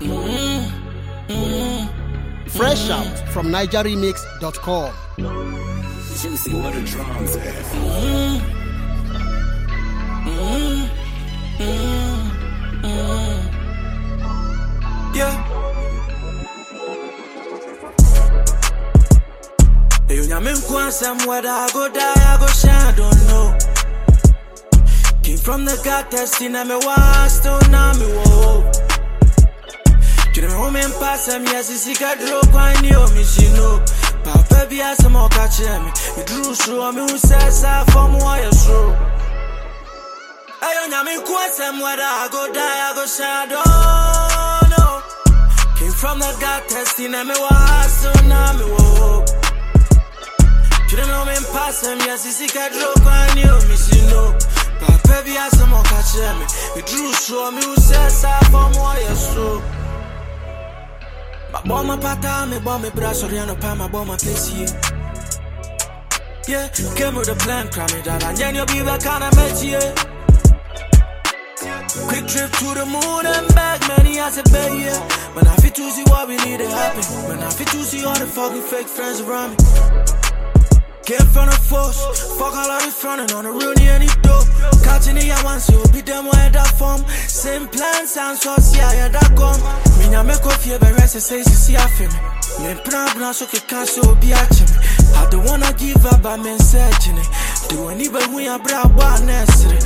Fresh out from NigerRemix.com. Juicy, what the drums at? Yeah. Hey, you nyamin kwansam whether I go die, I go shine, I don't know. Came from the God testing, I'm a wild, still now me whoa. You know, home and pass them, yes, it's a good rope, I knew me, she know. Papa, be as a more catch me. You drew through me, who says I from wire through. I don't know, kwansam whether I go die, I go shine, I don't know. Came from the God testing, I'm a wild, still now me whoa. You don't know, me pass them, yes, it's a good rope, I knew me, she know. Papa, be as a more catch me. You drew through me, who says I from wire through. But my pata, me bomb me brass or no pa, my bomb my place here. Yeah, came with a plan, cram it down, and then you'll be back on a met here. Quick trip to the moon and back, many as a bay, yeah. When I fit to see what we need to happen. When I fit to see all the fucking fake friends around me. Came from the force, fuck all of this frontin' on the Rooney and it dope. Catching the one, so be them where that form. Same plan, sound so see how that come. Me make off here, but rest say see I feel me. Me plan, so can so be atching me. I don't wanna give up, but I'm searching it. Do anybody when I brought one necessary.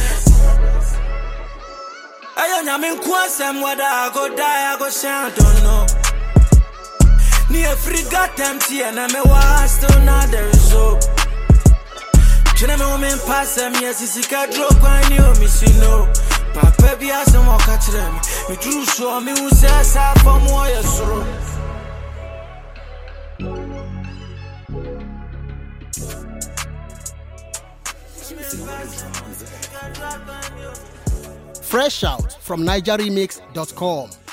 I don't know, kwansam whether I go die, I go shine, I don't know. Near free got empty and I'm a wild, still not the result. China woman pass them, yes, it's a cat drop, I knew me, she know. Papa be as a more catch them. Me drew so me who says I from wire Fresh out from NigerRemix.com.